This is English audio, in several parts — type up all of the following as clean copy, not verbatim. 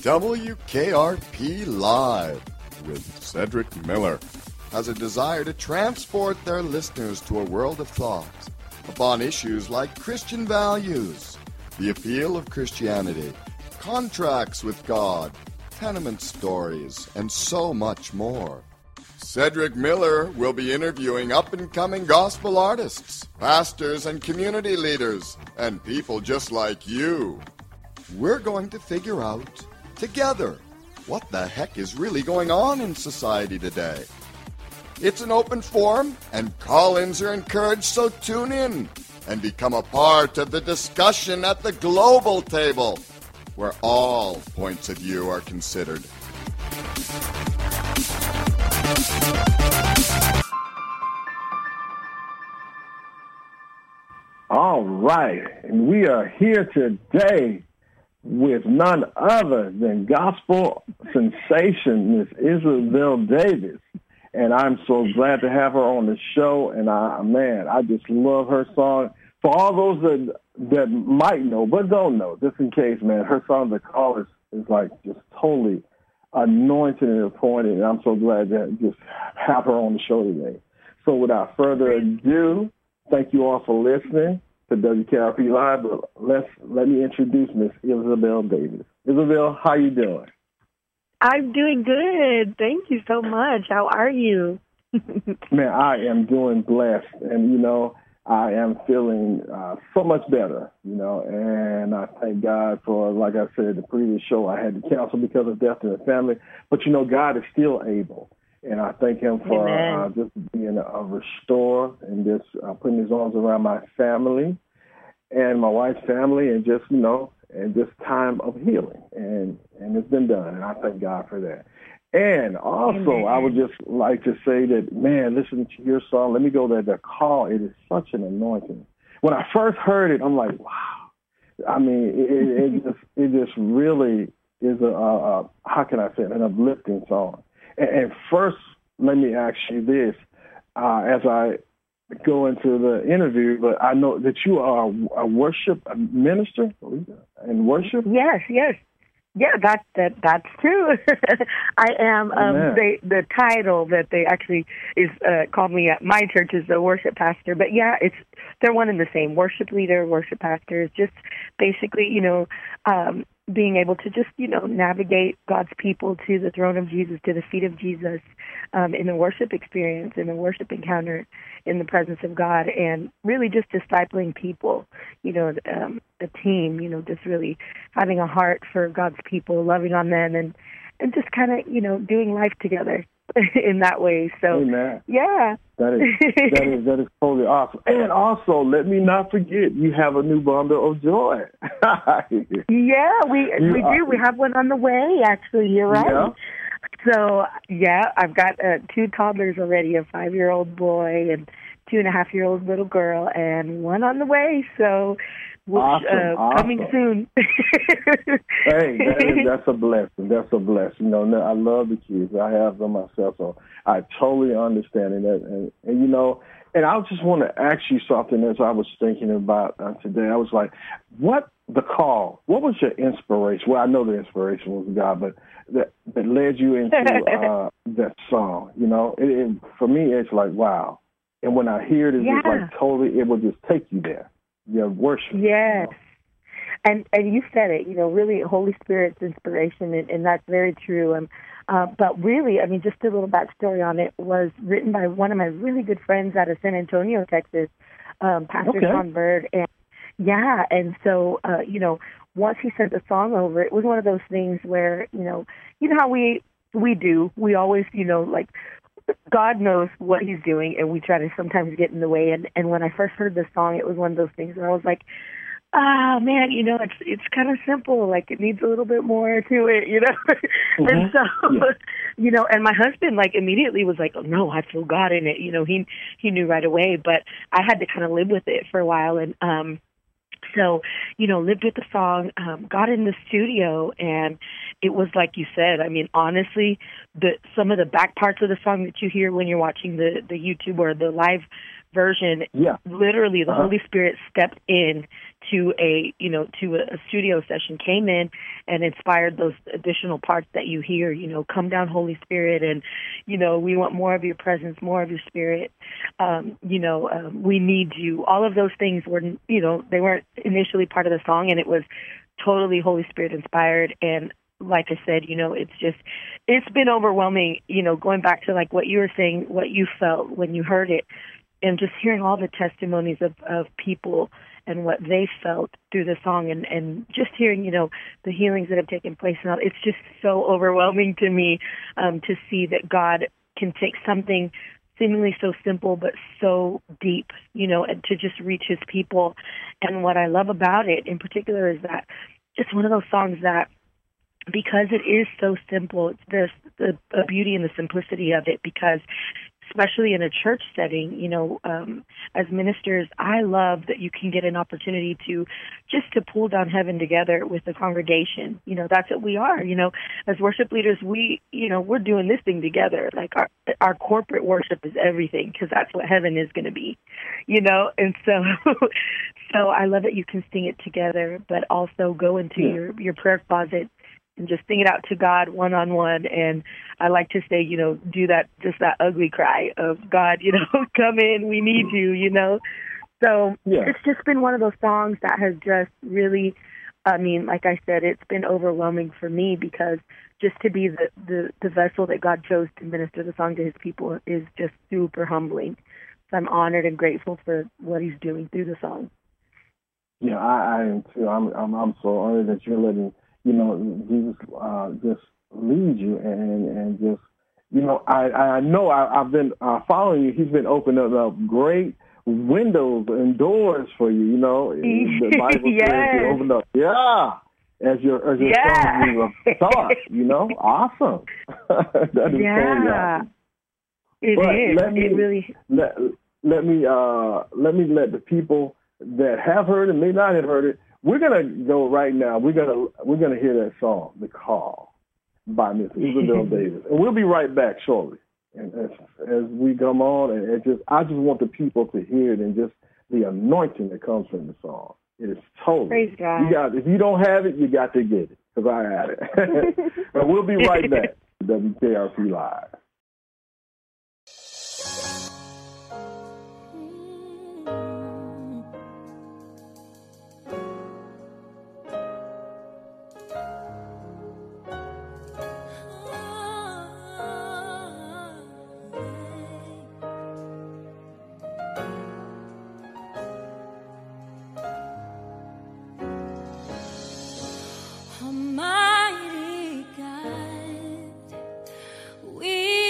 WKRP Live with Cedric Miller has a desire to transport their listeners to a world of thought upon issues like Christian values, the appeal of Christianity, contracts with God, tenement stories, and so much more. Cedric Miller will be interviewing up-and-coming gospel artists, pastors and community leaders, and people just like you. We're going to figure out, together, what the heck is really going on in society today. It's an open forum, and call-ins are encouraged, so tune in and become a part of the discussion at the global table, where all points of view are considered. All right, and we are here today with none other than gospel sensation, Miss Isabel Davis. And I'm so glad to have her on the show. And I just love her song. For all those that might know, but don't know, just in case, man, her song, The Call, is like just totally anointed and appointed. And I'm so glad to just have her on the show today. So without further ado, thank you all for listening to WKRP Live. But let me introduce Miss Isabel Davis. Isabel, how you doing? I'm doing good. Thank you so much. How are you? Man, I am doing blessed. And, I am feeling so much better, and I thank God for, like I said, the previous show I had to cancel because of death in the family. But, God is still able. And I thank him for just being a restorer and just putting his arms around my family and my wife's family and just, and this time of healing. And it's been done. And I thank God for that. And also, I would just like to say that, man, listening to your song, let me go there, The Call, it is such an anointing. When I first heard it, I'm like, wow. I mean, it just really is how can I say it, an uplifting song. And first, let me ask you this, as I go into the interview, but I know that you are a worship minister in worship? Yes. Yeah, that's true. I am. The title that they actually is called me at my church is the worship pastor. But yeah, they're one and the same. Worship leader, worship pastor is just basically, being able to just, navigate God's people to the throne of Jesus, to the feet of Jesus, in the worship experience, in the worship encounter, in the presence of God, and really just discipling people, the team, just really having a heart for God's people, loving on them, and just kind of, doing life together in that way. So, amen. Yeah. That is totally awesome. And also, let me not forget, you have a new bundle of joy. Yeah, we do. We have one on the way, actually. You're right. Yeah. So, yeah, I've got 2 toddlers already, a 5-year-old boy and 2.5-year-old little girl, and one on the way. So, awesome. Coming soon. Hey, that's a blessing. That's a blessing. I love the kids. I have them myself, so I totally understand it. And and I just want to ask you something as I was thinking about today. I was like, The Call, what was your inspiration? Well, I know the inspiration was God, but that led you into that song, for me, it's like, wow. And when I hear it, it's just like totally, it will just take you there. Your worship. Yes. And you said it, really Holy Spirit's inspiration, and that's very true. But really, I mean, just a little backstory on it, was written by one of my really good friends out of San Antonio, Texas, Pastor Sean Bird. And so, once he sent the song over, it was one of those things where, how we do. We always, God knows what he's doing, and we try to sometimes get in the way. And when I first heard the song, it was one of those things where I was like, man, it's kind of simple. Like, it needs a little bit more to it, Mm-hmm. And so, and my husband, immediately was like, oh, no, I feel God in it. He knew right away, but I had to kind of live with it for a while. And, so, lived with the song, got in the studio, and it was like you said. I mean, honestly, some of the back parts of the song that you hear when you're watching the YouTube or the live version, literally the Holy Spirit stepped in to a studio session, came in and inspired those additional parts that you hear, come down, Holy Spirit, and, we want more of your presence, more of your spirit. We need you. All of those things were, they weren't initially part of the song, and it was totally Holy Spirit inspired. And like I said, it's been overwhelming, going back to like what you were saying, what you felt when you heard it, and just hearing all the testimonies of people and what they felt through the song, and just hearing, the healings that have taken place. Now, it's just so overwhelming to me to see that God can take something seemingly so simple but so deep, and to just reach his people. And what I love about it in particular is that it's one of those songs that, because it is so simple, there's the beauty and the simplicity of it, because especially in a church setting, as ministers, I love that you can get an opportunity to pull down heaven together with the congregation. That's what we are. As worship leaders, we're doing this thing together. Like our corporate worship is everything, because that's what heaven is going to be, And so I love that you can sing it together, but also go into your prayer closet and just sing it out to God one-on-one. And I like to say, do that ugly cry of, God, come in, we need you, So It's just been one of those songs that has just really, like I said, it's been overwhelming for me, because just to be the vessel that God chose to minister the song to his people is just super humbling. So I'm honored and grateful for what he's doing through the song. Yeah, I am too. I'm so honored that you're letting Jesus just lead you, and just, I know I've been following you. He's been opening up great windows and doors for you. The Bible says he opened up. As your song thought. Awesome. That is totally awesome. Let me let the people that have heard it, may not have heard it. We're gonna go right now. We're gonna hear that song, "The Call," by Miss Isabel Davis, and we'll be right back shortly. And as we come on, and I just want the people to hear it, and just the anointing that comes from the song. It is totally. Praise God. If you don't have it, you got to get it, because I had it. But we'll be right back. WKRP Live. Almighty God, we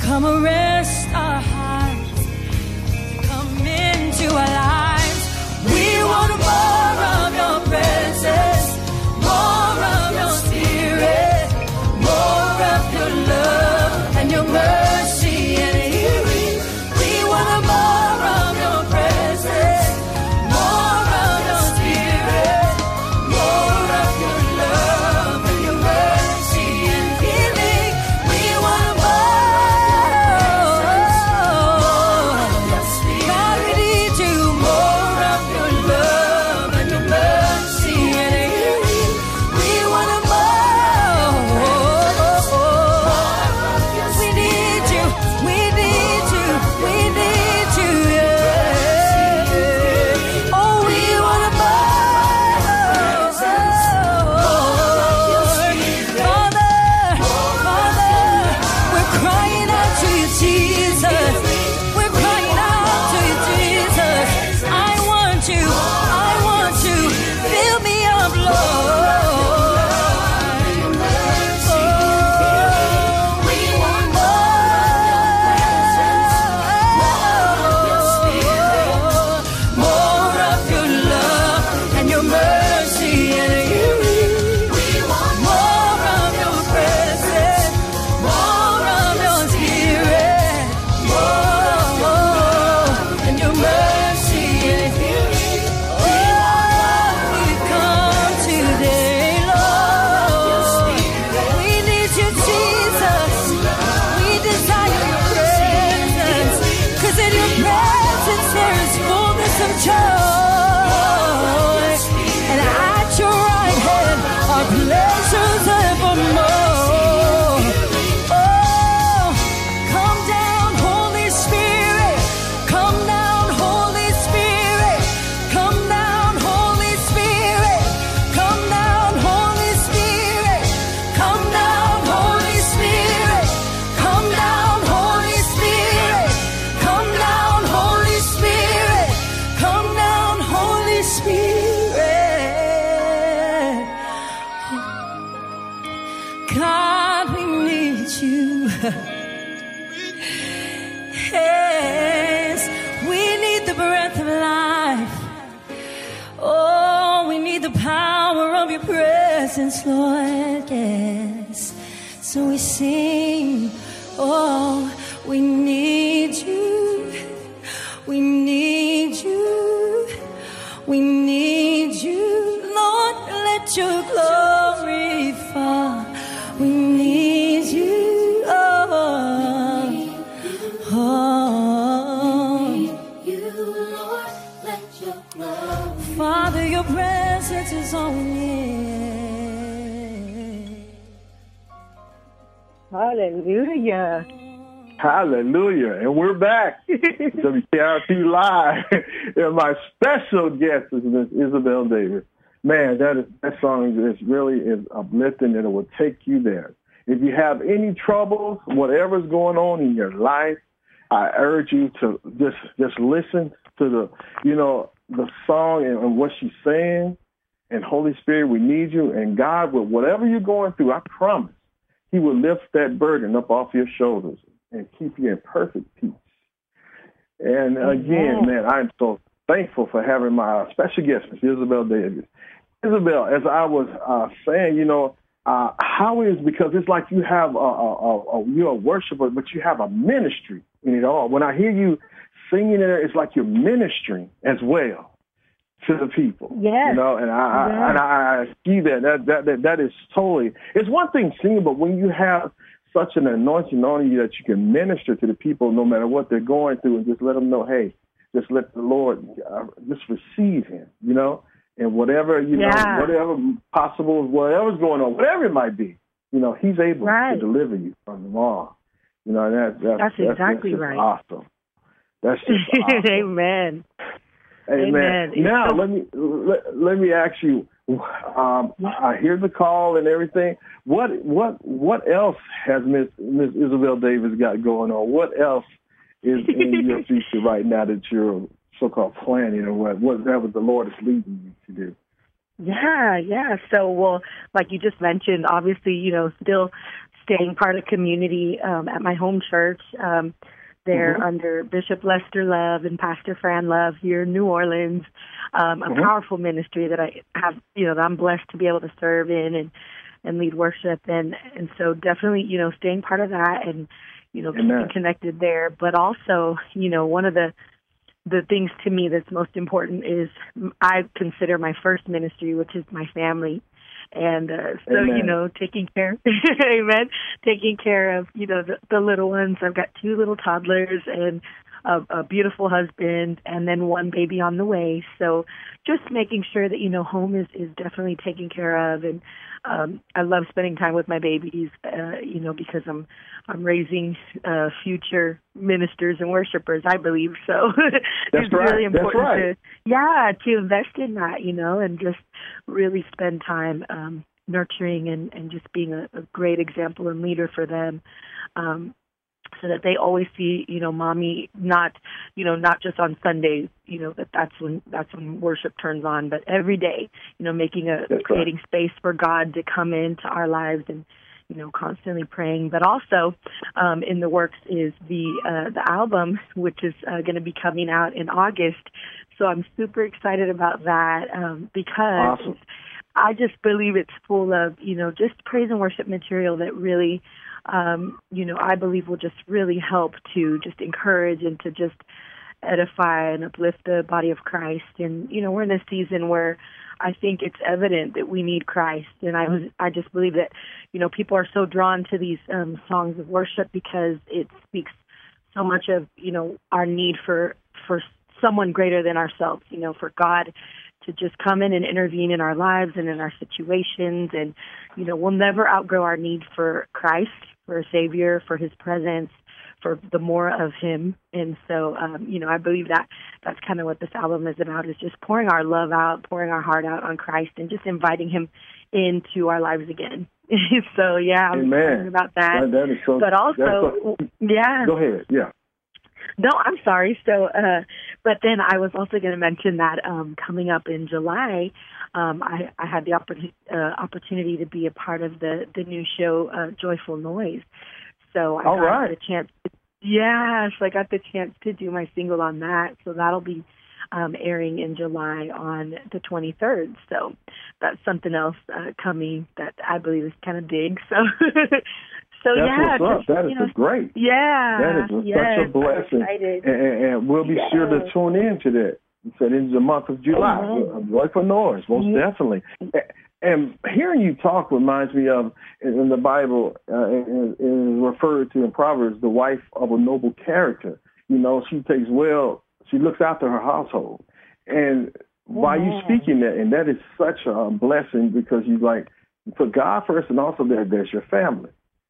Come arrest our hearts. Come into our lives. We want more of your presence, more of your spirit, more of your love and your mercy and healing. We want more of your presence, more of your spirit, more of your love and your mercy and healing. We want more. God, we need you. More of your love and your mercy and healing. We want more. We need you. We need you. We need you. Yeah. Oh, we want more. Father, we're crying out to you, Jesus. We're crying out to you, Jesus. I want you. I want you. Fill me up, Lord. We want more of your love and your mercy and healing. We want more of your presence, more of your spirit, more and your mercy and healing. Oh, we've come today, Lord. We need you, Jesus. We desire your presence, 'cause in your presence there is fullness of joy, and at your right hand are pleasures evermore. Oh, come down, Holy Spirit. Come down, Holy Spirit. Come down, Holy Spirit. Come down, Holy Spirit. Come down, Holy Spirit. Come down, Holy Spirit. Come down, Holy Spirit. Come down, Holy Spirit. God, we need you. Yes, we need the breath of life. Oh, we need the power of your presence, Lord. Yes. So we sing, oh, we need you. We need you. We need you. Lord, let your glory fall. We need you. Oh, oh. Father, your presence is all we need. Hallelujah. Hallelujah. And we're back. WKRP Live. And my special guest is Miss Isabel Davis. Man, that song is really uplifting, and it will take you there. If you have any troubles, whatever's going on in your life, I urge you to just listen to the song and what she's saying. And Holy Spirit, we need you. And God, with whatever you're going through, I promise He will lift that burden up off your shoulders and keep you in perfect peace. And again, man, I'm so thankful for having my special guest, Ms. Isabel Davis. Isabel, as I was saying, how is, because it's like you have you're a worshiper, but you have a ministry in it all. When I hear you singing there, it's like you're ministering as well to the people. Yes. And I see that is totally, it's one thing singing, but when you have such an anointing on you that you can minister to the people no matter what they're going through and just let them know, hey, just let the Lord just receive Him, and whatever, whatever possible, whatever's going on, whatever it might be, He's able to deliver you from them all. That's exactly right. Awesome. That's just awesome. Amen. Amen. Now, let me ask you. I hear the call and everything. What else has Miss Isabel Davis got going on? What else is in your future right now that you're so-called planning, or whatever the Lord is leading you to do? Yeah. So, well, like you just mentioned, obviously, still staying part of community at my home church. They're under Bishop Lester Love and Pastor Fran Love here in New Orleans. A powerful ministry that I have, that I'm blessed to be able to serve in and lead worship. And so definitely, staying part of that and, keeping connected there. But also, one of the things to me that's most important is I consider my first ministry, which is my family. And so, taking care, amen, taking care of, the little ones. I've got 2 little toddlers and a beautiful husband and then 1 baby on the way. So just making sure that, home is definitely taken care of. And I love spending time with my babies, because I'm raising future ministers and worshipers, I believe. So it's really important to invest in that, and just really spend time nurturing and just being a great example and leader for them. So that they always see, mommy, not just on Sundays, that's when worship turns on, but every day, creating space for God to come into our lives and, constantly praying. But also, in the works is the album, which is going to be coming out in August. So I'm super excited about that because I just believe it's full of, just praise and worship material that really, I believe will just really help to just encourage and to just edify and uplift the body of Christ. And, we're in a season where I think it's evident that we need Christ. And I just believe that, people are so drawn to these songs of worship because it speaks so much of, our need for someone greater than ourselves, for God to just come in and intervene in our lives and in our situations. And, we'll never outgrow our need for Christ, for a Savior, for His presence, for the more of Him. And so, I believe that that's kind of what this album is about, is just pouring our love out, pouring our heart out on Christ and just inviting Him into our lives again. So, I'm excited about that. That is so, but also, Go ahead, No, I'm sorry. So, but then I was also going to mention that coming up in July, I had the opportunity to be a part of the new show, Joyful Noise. So I got the chance. So I got the chance to do my single on that. So that'll be airing in July on the 23rd. So that's something else coming that I believe is kind of big. So. So that's what's up. That is great. Yeah. That is such a blessing. And we'll be sure to tune in to that. You said in the month of July. Joyful Noise, most definitely. And hearing you talk reminds me of, in the Bible, is referred to in Proverbs, the wife of a noble character. She looks after her household. And by you speaking that, and that is such a blessing because you put God first and also there's your family.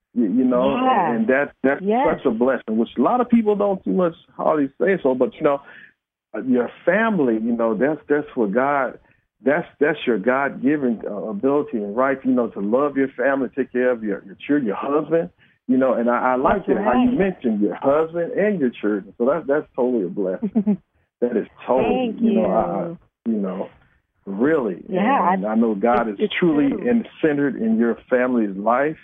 And that's such a blessing, which a lot of people don't too much hardly say so, but your family, that's what God, that's your God-given ability and right, to love your family, take care of your children, your husband, and I like it how you mentioned your husband and your children, so that's totally a blessing. That is totally, Thank you. Really, and I know God is truly centered in your family's life.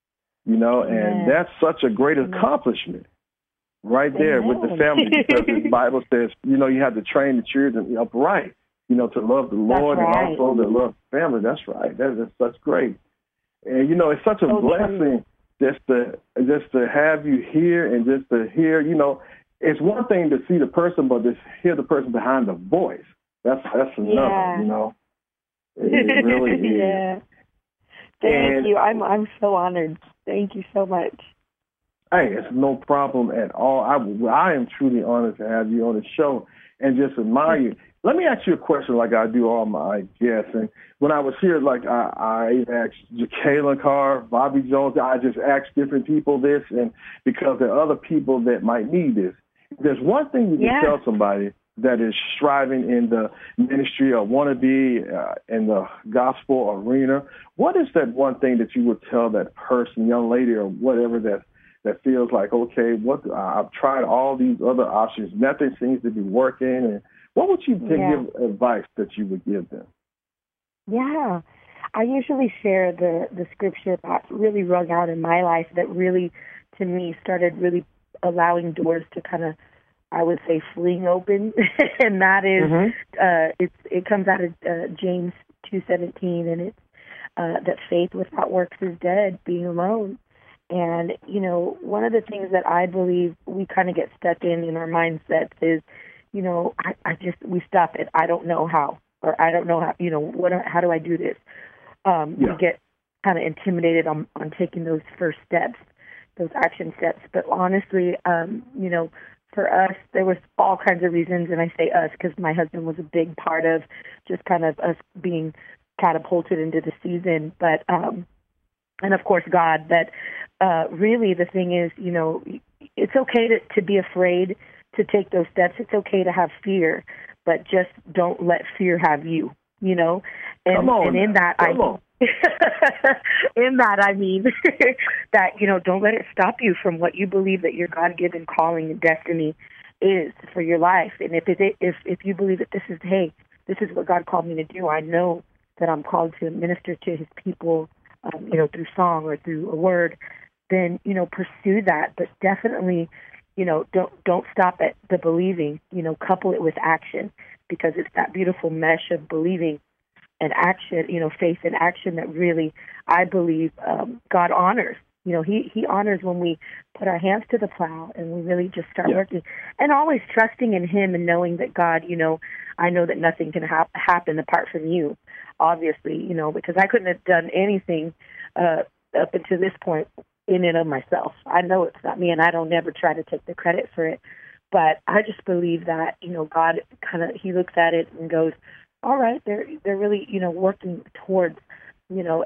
And that's such a great accomplishment right there with the family because the Bible says, you have to train the children upright, to love the Lord and also to love family. That's right. That is such great. And, it's such a blessing just to have you here and just to hear, it's one thing to see the person, but to hear the person behind the voice. That's another, It really is. Thank you. I'm so honored. Thank you so much. Hey, it's no problem at all. I am truly honored to have you on the show and just admire you. Let me ask you a question like I do all my guests. And when I was here, I asked Jacqueline Carr, Bobby Jones, I just asked different people this, and because there are other people that might need this. There's one thing you can tell somebody that is striving in the ministry or want to be in the gospel arena. What is that one thing that you would tell that person, young lady or whatever, that feels like, okay, I've tried all these other options, nothing seems to be working, and what would you give advice that you would give them? Yeah. I usually share the scripture that really rung out in my life that really, to me, started really allowing doors to kind of, I would say, fling open, and that is, it comes out of James 2:17, and it's that faith without works is dead, being alone. And, you know, one of the things that I believe we kind of get stuck in our mindsets is, you know, we stop it. I don't know how, or I don't know how, you know, how do I do this? We get kind of intimidated on taking those first steps, those action steps. But honestly, you know, for us, there was all kinds of reasons, and I say us because my husband was a big part of just kind of us being catapulted into the season. But, and of course, God, but really the thing is, you know, it's okay to be afraid to take those steps. It's okay to have fear, but just don't let fear have you, you know. And in that, I mean that, you know, don't let it stop you from what you believe that your God-given calling and destiny is for your life. And if you believe that this is what God called me to do, I know that I'm called to minister to His people, you know, through song or through a word, then, you know, pursue that. But definitely, you know, don't stop at the believing, you know, couple it with action, because it's that beautiful mesh of believing and action, you know, faith and action that really, I believe, God honors. You know, He honors when we put our hands to the plow and we really just start working, and always trusting in Him and knowing that God, you know, I know that nothing can happen apart from you, obviously, you know, because I couldn't have done anything up until this point in and of myself. I know it's not me, and I don't never try to take the credit for it. But I just believe that, you know, God kind of, He looks at it and goes, all right, they're really, you know, working towards, you know,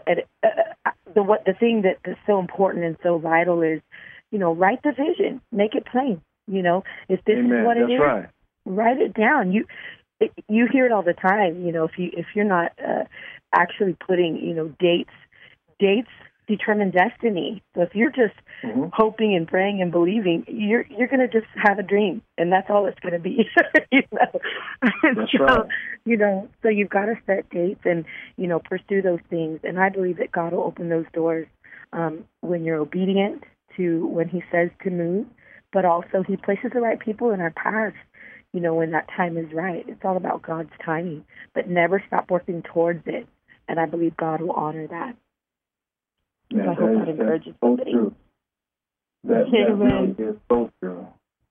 the thing that's so important and so vital is, you know, write the vision, make it plain. You know, if this is what it is, right. Write it down. You hear it all the time. You know, if you're not actually putting, you know, dates determine destiny. So if you're just hoping and praying and believing, you're going to just have a dream, and that's all it's going to be. You know? That's right. You know, so you've got to set dates and, you know, pursue those things. And I believe that God will open those doors when you're obedient to when He says to move, but also He places the right people in our paths, you know, when that time is right. It's all about God's timing, but never stop working towards it. And I believe God will honor that. Yeah, I hope that encourages somebody. True. That really is so true.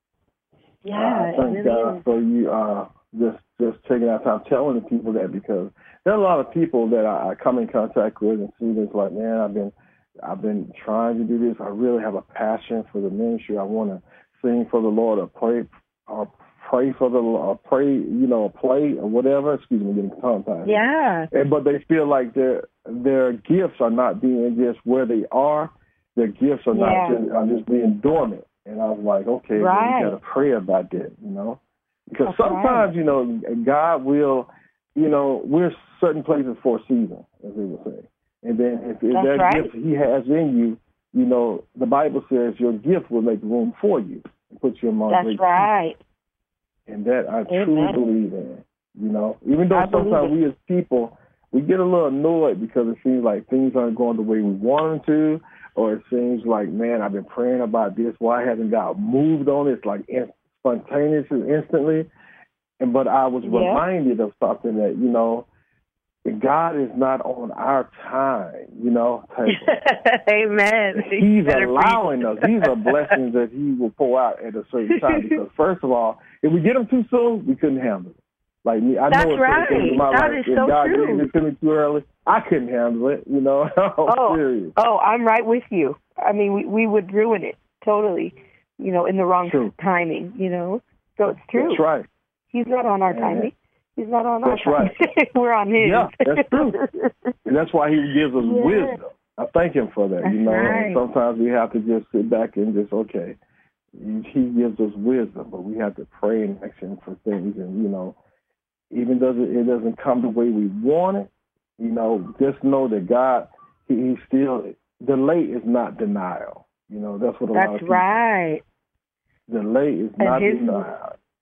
Yeah, thank God for you just taking our time telling the people that, because there are a lot of people that I come in contact with and see this like, man, I've been trying to do this. I really have a passion for the ministry. I want to sing for the Lord or pray for the Lord, you know, play or whatever. Excuse me, getting tongue-tied. Yeah. But they feel like their gifts are not being just where they are. Their gifts are just being dormant. And I was like, okay, well, we got to pray about that, you know, because sometimes, you know, God will, you know, we're certain places for a season, as they would say. And then if that gift He has in you, you know, the Bible says your gift will make room for you and put you among great people. And that I truly believe in, you know, even though sometimes we as people, we get a little annoyed because it seems like things aren't going the way we want them to, or it seems like, man, I've been praying about this. Why hasn't God moved on it? It's like spontaneously, instantly. But I was reminded of something that, you know, God is not on our time, you know. Amen. He's allowing us. These are blessings that He will pour out at a certain time. Because first of all, if we get them too soon, we couldn't handle it. Like me, I know it's in my life. If God gave it to me too early, I couldn't handle it, you know. Serious. I'm right with you. I mean, we would ruin it totally, you know, in the wrong timing, you know. So it's true. That's right. He's not on our timing. He's not on our timing. Right. We're on His. Yeah, that's true. And that's why He gives us wisdom. I thank Him for that, you know. Right. And sometimes we have to just sit back and just, okay, He gives us wisdom, but we have to pray and action for things. And, you know, even though it doesn't come the way we want it, you know, just know that God, He still, delay is not denial. You know, that's what a lot of people. That's right. Delay is not denial.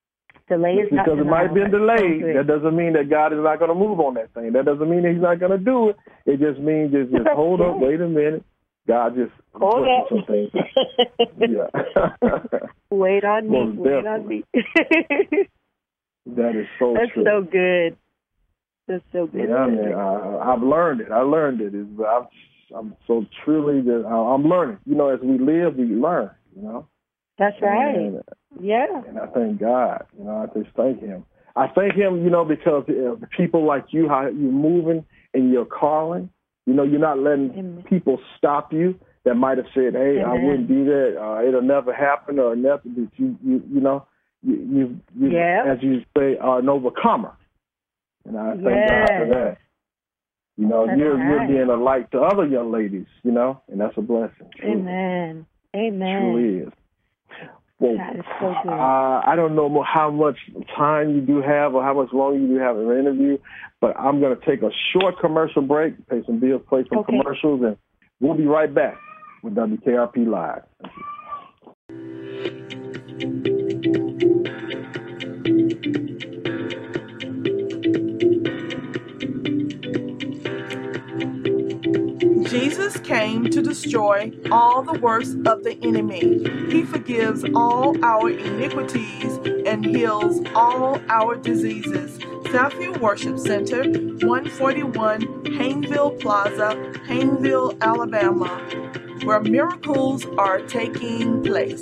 Delay is not because it might have been delayed. That doesn't mean that God is not going to move on that thing. That doesn't mean that he's not going to do it. It just means just hold up, wait a minute. God just hold up. Some things. Yeah. Wait on me. Wait on me. That is so That's true. so good. That's so good. Yeah, man. I've learned it. I'm so truly that I'm learning. You know, as we live, we learn. You know. That's right. Yeah. And I thank God. You know, I just thank him. I thank him, you know, because people like you, how you're moving in your calling. You know, you're not letting people stop you that might have said, hey, I wouldn't do that. It'll never happen or nothing. But you know, you as you say, are an overcomer. And I thank God for that. You know, you're being a light to other young ladies, you know, and that's a blessing. Truly. Amen. Amen. Truly is. Well, that is so good. I don't know how much time you do have or how much longer you do have in the interview, but I'm going to take a short commercial break, pay some bills, play some commercials, and we'll be right back with WKRP Live. Jesus came to destroy all the works of the enemy. He forgives all our iniquities and heals all our diseases. Southview Worship Center, 141 Hayneville Plaza, Hayneville, Alabama, where miracles are taking place.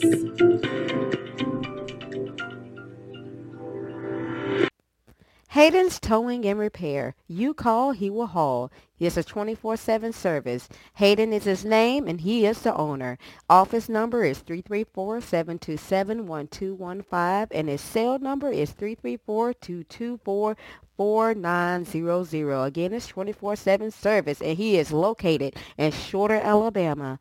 Hayden's Towing and Repair. You call, he will haul. It's a 24/7 service. Hayden is his name, and he is the owner. Office number is 334-727-1215, and his cell number is 334-224-4900. Again, it's 24/7 service, and he is located in Shorter, Alabama.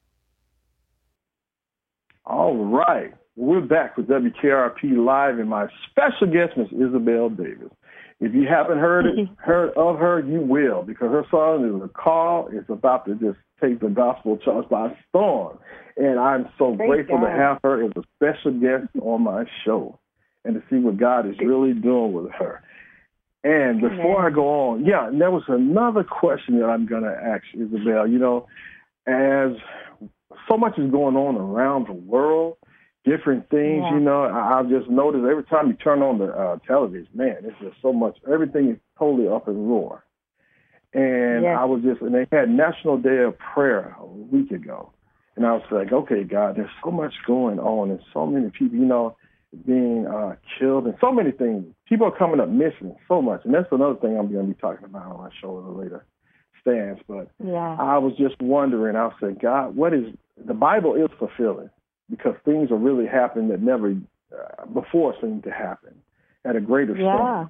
All right. We're back with WKRP Live, and my special guest, Ms. Isabel Davis. If you haven't heard of her, you will, because her song is a call. It's about to just take the gospel charts by storm. And I'm so grateful to have her as a special guest on my show and to see what God is really doing with her. And before I go on, there was another question that I'm going to ask Isabel. You know, as so much is going on around the world, different things, you know, I've just noticed every time you turn on the television, man, it's just so much. Everything is totally up in roar. And and they had National Day of Prayer a week ago. And I was like, okay, God, there's so much going on and so many people, you know, being killed and so many things. People are coming up missing so much. And that's another thing I'm going to be talking about on my show in a later stance. But I was just wondering, I said, God, the Bible is fulfilling. Because things are really happening that never before seemed to happen at a greater scale.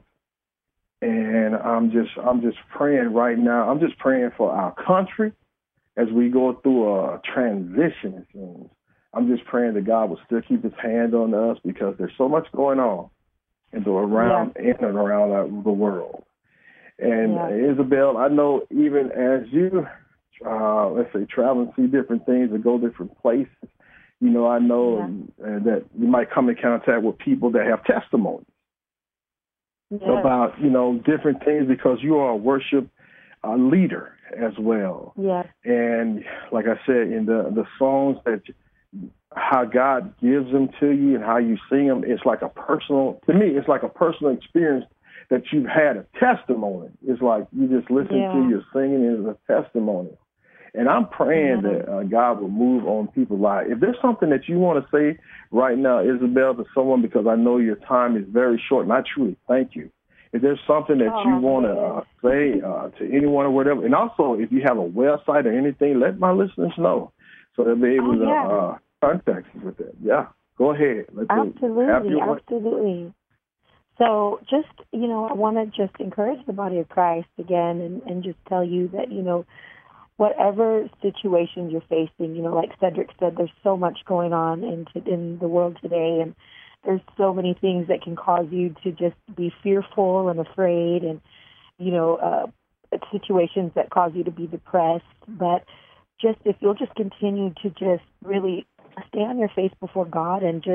And I'm just praying right now. I'm just praying for our country as we go through a transition. It seems. I'm just praying that God will still keep His hand on us because there's so much going on in and around the world. And Isabel, I know even as you, let's say, travel and see different things and go different places. You know, I know that you might come in contact with people that have testimonies about, you know, different things because you are a worship leader as well. And like I said, in the songs that how God gives them to you and how you sing them, it's like a personal experience that you've had a testimony. It's like you just listen to your singing as a testimony. And I'm praying that God will move on people's lives. If there's something that you want to say right now, Isabel, to someone, because I know your time is very short, and I truly thank you. If there's something that you want to say to anyone or whatever, and also if you have a website or anything, let my listeners know so they'll be able to contact you with that. Yeah, go ahead. Absolutely. So just, you know, I want to just encourage the body of Christ again and just tell you that, you know, whatever situations you're facing, you know, like Cedric said, there's so much going on in the world today, and there's so many things that can cause you to just be fearful and afraid, and, you know, situations that cause you to be depressed. But just if you'll just continue to just really stay on your face before God and just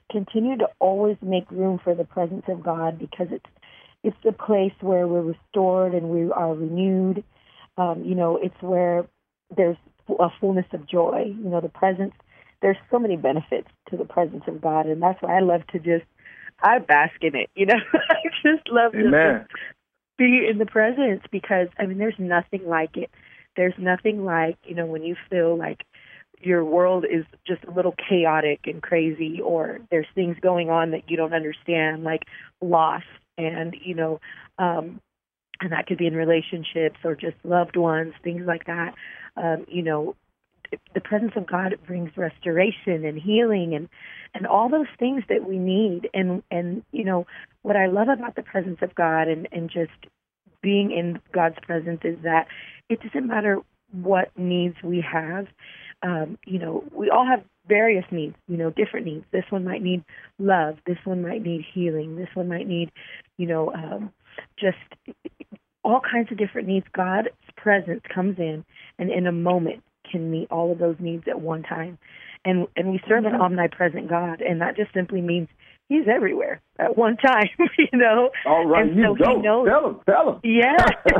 continue to always make room for the presence of God, because it's the place where we're restored and we are renewed. It's where there's a fullness of joy. The presence, there's so many benefits to the presence of God, and that's why I love to I bask in it. I just love to be in the presence, because, there's nothing like it. There's nothing like, when you feel like your world is just a little chaotic and crazy, or there's things going on that you don't understand, like loss, and, and that could be in relationships or just loved ones, things like that. The presence of God brings restoration and healing and all those things that we need. And what I love about the presence of God and just being in God's presence is that it doesn't matter what needs we have. We all have various needs, different needs. This one might need love. This one might need healing. This one might need, just all kinds of different needs. God's presence comes in and in a moment can meet all of those needs at one time. And we serve an omnipresent God, and that just simply means He's everywhere at one time, All right, and so He knows. Tell him. Yeah.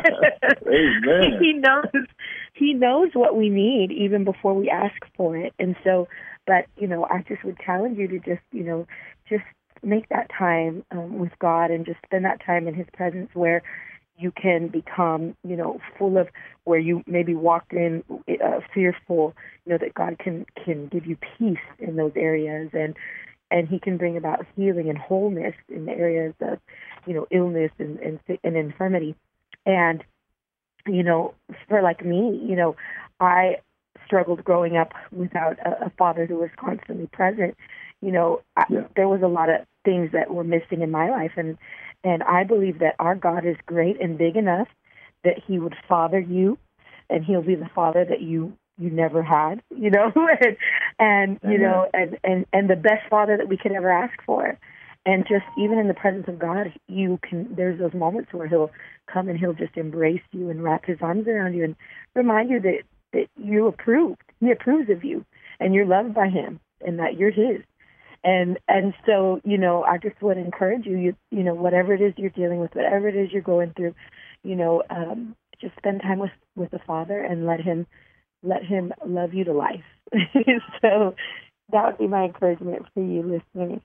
Amen. He knows what we need even before we ask for it. And so, but, I just would challenge you to just make that time with God and just spend that time in His presence, where you can become, full of, where you maybe walked in fearful, that God can give you peace in those areas, and He can bring about healing and wholeness in the areas of, illness and infirmity. And, for like me, I struggled growing up without a father who was constantly present. There was a lot of things that were missing in my life, and I believe that our God is great and big enough that He would father you, and He'll be the father that you never had, and the best father that we could ever ask for. And just even in the presence of God, there's those moments where He'll come and He'll just embrace you and wrap His arms around you and remind you that you approved. He approves of you, and you're loved by Him, and that you're His. And so, I just would encourage you, whatever it is you're dealing with, whatever it is you're going through, just spend time with the Father and let Him love you to life. So that would be my encouragement for you listeners.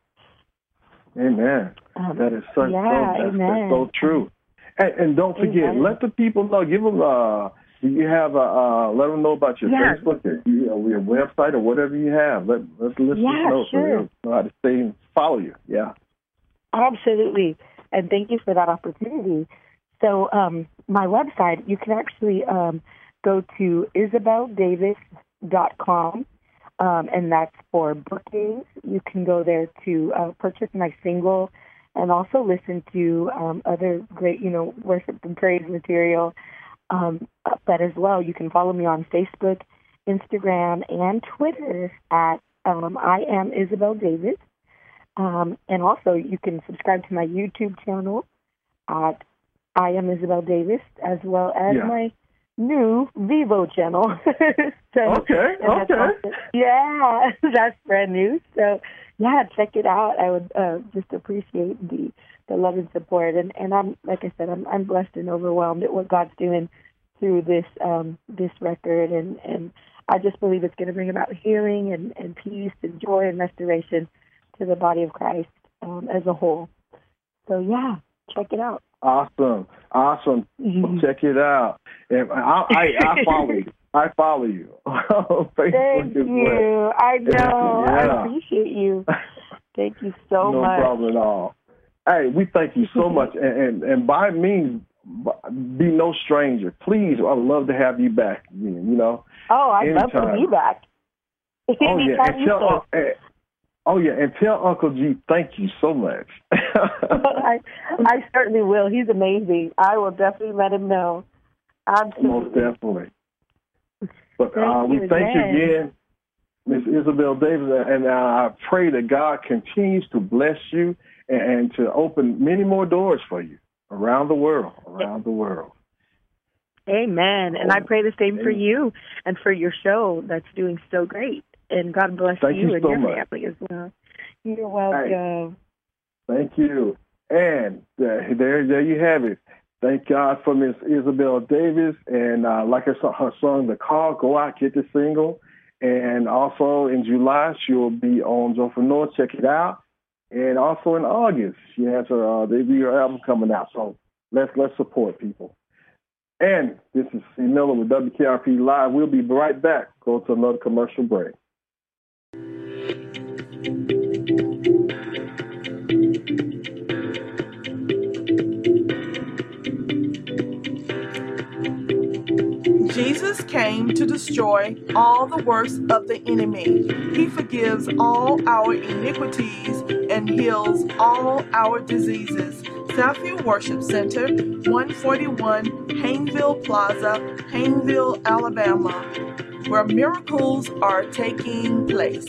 Amen. That is so, that's so true. And don't forget, let the people know. Give them you have let them know about your Facebook or your website or whatever you have. Let's listen know so they'll know how to stay and follow you. Yeah. Absolutely. And thank you for that opportunity. So my website, you can actually go to isabeldavis.com, and that's for bookings. You can go there to purchase my single and also listen to other great, worship and praise material. But as well, you can follow me on Facebook, Instagram, and Twitter at I am Isabel Davis. And also, you can subscribe to my YouTube channel at I am Isabel Davis, as well as my new Vivo channel. Okay. Yeah, that's brand new. So, check it out. I would just appreciate the love and support. And I'm, like I said, I'm blessed and overwhelmed at what God's doing through this record. And I just believe it's going to bring about healing and peace and joy and restoration to the body of Christ as a whole. So, check it out. Awesome. Mm-hmm. Check it out. And I follow you. I follow you. Thank you. I know. I appreciate you. Thank you so much. No problem at all. Hey, we thank you so much. And by means, be no stranger. Please, I'd love to have you back. Oh, I'd love to be back. And tell Uncle G thank you so much. I certainly will. He's amazing. I will definitely let him know. Absolutely. Most definitely. But we thank you again, Ms. Isabel Davis, and I pray that God continues to bless you and to open many more doors for you around the world. Amen. And I pray the same for you and for your show that's doing so great. And God bless you and your family as well. You're welcome. Thank you. And there you have it. Thank God for Miss Isabel Davis. And like her song, The Call, go out, get the single. And also in July, she will be on Joe for North. Check it out. And also in August, she has her debut album coming out. So let's support people. And this is C. Miller with WKRP Live. We'll be right back. Go to another commercial break. Jesus came to destroy all the works of the enemy. He forgives all our iniquities and heals all our diseases. Southview Worship Center, 141 Hayneville Plaza, Hayneville, Alabama, where miracles are taking place.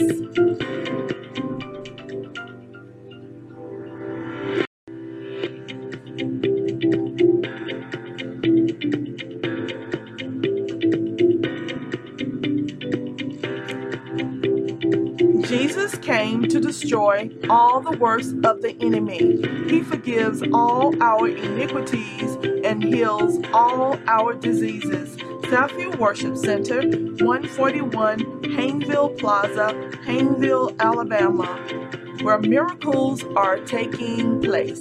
Jesus came to destroy all the works of the enemy. He forgives all our iniquities and heals all our diseases. Southview Worship Center, 141 Hayneville Plaza, Hayneville, Alabama, where miracles are taking place.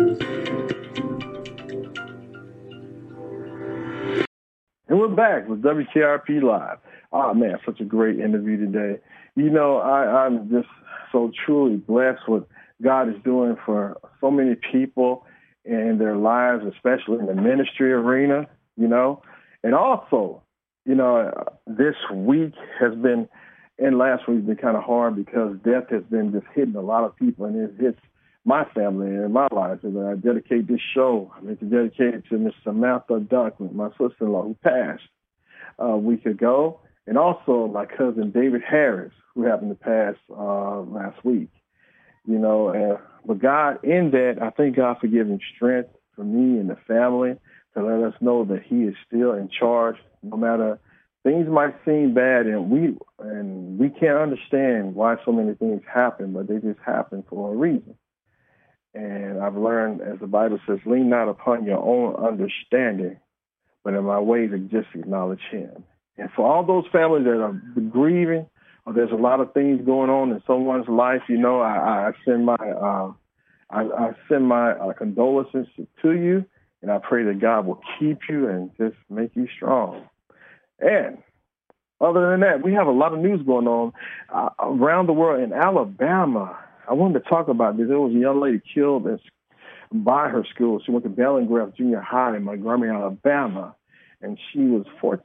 And we're back with WKRP Live. Oh, man, such a great interview today. You know, I'm just so truly blessed with God is doing for so many people in their lives, especially in the ministry arena, you know. And also, you know, this week has been, and last week has been kind of hard because death has been just hitting a lot of people, and it hits my family and my life. And I dedicate this show, I mean, to dedicate it to Miss Samantha Duncan, my sister-in-law, who passed a week ago. And also my cousin David Harris, who happened to pass last week. You know, but God, in that, I thank God for giving strength for me and the family to let us know that He is still in charge, no matter things might seem bad, and we can't understand why so many things happen, but they just happen for a reason. And I've learned, as the Bible says, lean not upon your own understanding, but in my ways just acknowledge Him. And for all those families that are grieving, or there's a lot of things going on in someone's life, you know, I send my condolences to you, and I pray that God will keep you and just make you strong. And other than that, we have a lot of news going on around the world. In Alabama, I wanted to talk about this. There was a young lady killed by her school. She went to Bellingraph Junior High in Montgomery, Alabama. And she was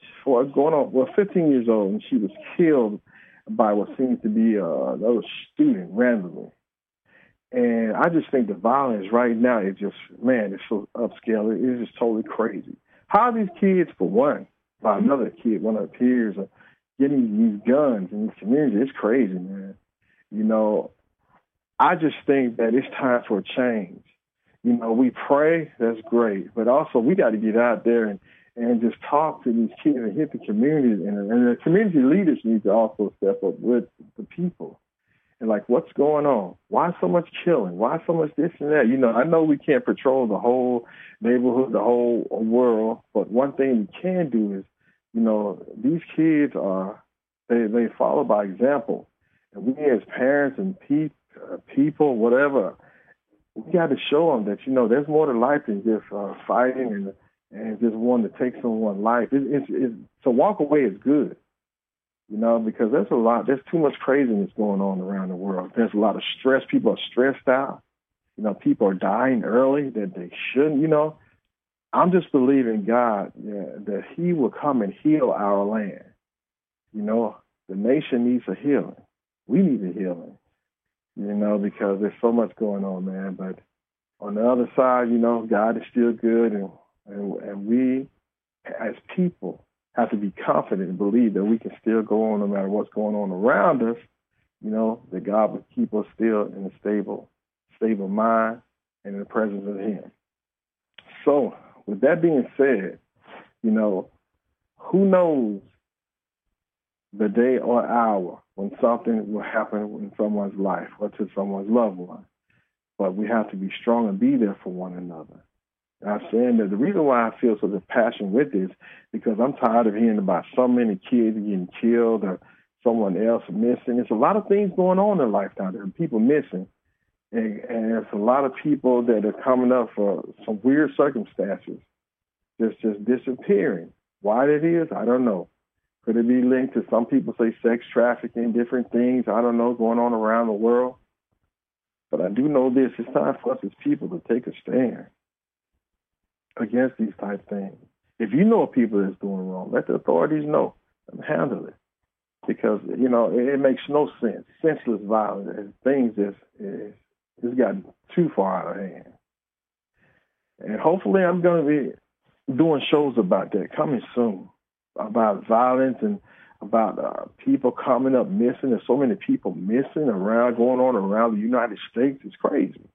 15 years old, and she was killed by what seems to be another student randomly. And I just think the violence right now is just, man, it's so upscale. It's just totally crazy. How are these kids, for one, by another kid, one of their peers, are getting these guns in these communities? It's crazy, man. You know, I just think that it's time for a change. You know, we pray, that's great, but also we got to get out there and just talk to these kids and hit the community. And the community leaders need to also step up with the people. And like, what's going on? Why so much killing? Why so much this and that? You know, I know we can't patrol the whole neighborhood, the whole world, but one thing we can do is, you know, these kids they follow by example. And we as parents and people, whatever, we got to show them that, you know, there's more to life than just fighting and just wanting to take someone's life. To walk away is good, you know, because there's too much craziness going on around the world. There's a lot of stress. People are stressed out. You know, people are dying early that they shouldn't, you know. I'm just believing God that He will come and heal our land. You know, the nation needs a healing. We need a healing, you know, because there's so much going on, man. But on the other side, you know, God is still good, and we, as people, have to be confident and believe that we can still go on no matter what's going on around us, you know, that God will keep us still in a stable mind and in the presence of Him. So, with that being said, you know, who knows the day or hour when something will happen in someone's life or to someone's loved one. But we have to be strong and be there for one another. And I'm saying that the reason why I feel such a passion with this because I'm tired of hearing about so many kids getting killed or someone else missing. There's a lot of things going on in life now. There are people missing. And there's a lot of people that are coming up for some weird circumstances, just disappearing. Why that is, I don't know. Could it be linked to some people say sex trafficking, different things, I don't know, going on around the world? But I do know this, it's time for us as people to take a stand against these type things. If you know people that's doing wrong, let the authorities know and handle it. Because, you know, it makes no sense. Senseless violence and things it's gotten too far out of hand. And hopefully I'm going to be doing shows about that coming soon, about violence and about people coming up missing. There's so many people missing around, going on around the United States. It's crazy.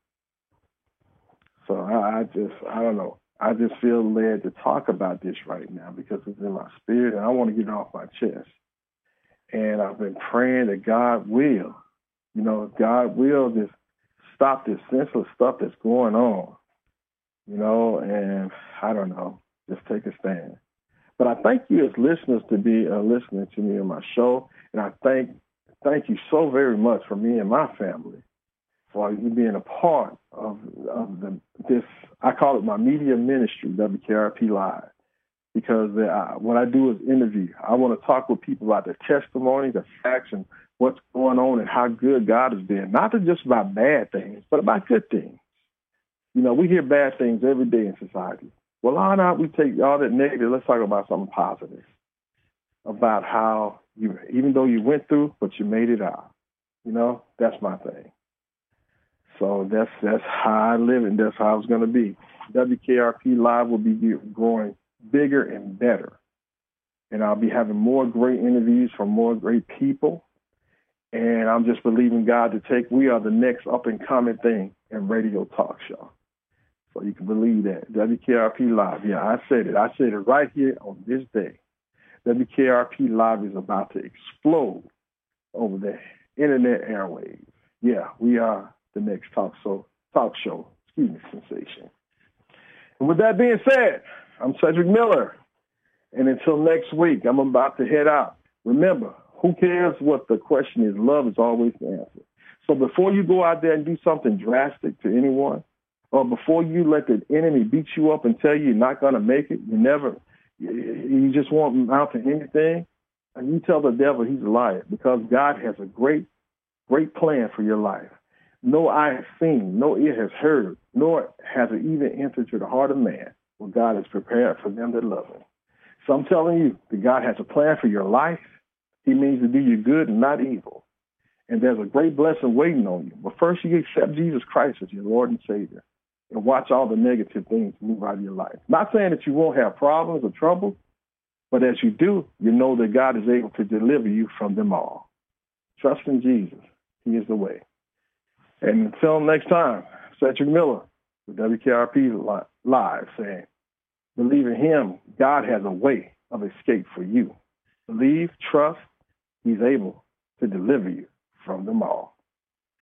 So I don't know. I just feel led to talk about this right now because it's in my spirit and I want to get it off my chest. And I've been praying that God will, God will just stop this senseless stuff that's going on, and I don't know, just take a stand. But I thank you as listeners to be listening to me on my show, and I thank you so very much for me and my family for you being a part of this. I call it my media ministry, WKRP Live, because what I do is interview. I want to talk with people about their testimony, their facts, and what's going on and how good God has been. Not just about bad things, but about good things. We hear bad things every day in society. Well, why not we take all that negative, let's talk about something positive, about how even though you went through, but you made it out. That's my thing. So that's how I live, and that's how it's going to be. WKRP Live will be growing bigger and better. And I'll be having more great interviews from more great people. And I'm just believing God we are the next up-and-coming thing in radio talk show. So you can believe that. WKRP Live, yeah, I said it. I said it right here on this day. WKRP Live is about to explode over the internet airwaves. Yeah, we are the next talk show, sensation. And with that being said, I'm Cedric Miller. And until next week, I'm about to head out. Remember, who cares what the question is? Love is always the answer. So before you go out there and do something drastic to anyone, or before you let the enemy beat you up and tell you you're not going to make it, you just won't amount to anything, and you tell the devil he's a liar, because God has a great, great plan for your life. No eye has seen, no ear has heard, nor has it even entered to the heart of man what God has prepared for them that love him. So I'm telling you that God has a plan for your life. He means to do you good and not evil. And there's a great blessing waiting on you. But first you accept Jesus Christ as your Lord and Savior and watch all the negative things move out of your life. Not saying that you won't have problems or trouble, but as you do, you know that God is able to deliver you from them all. Trust in Jesus. He is the way. And until next time, Cedric Miller with WKRP Live saying, believe in him. God has a way of escape for you. Believe, trust, he's able to deliver you from them all.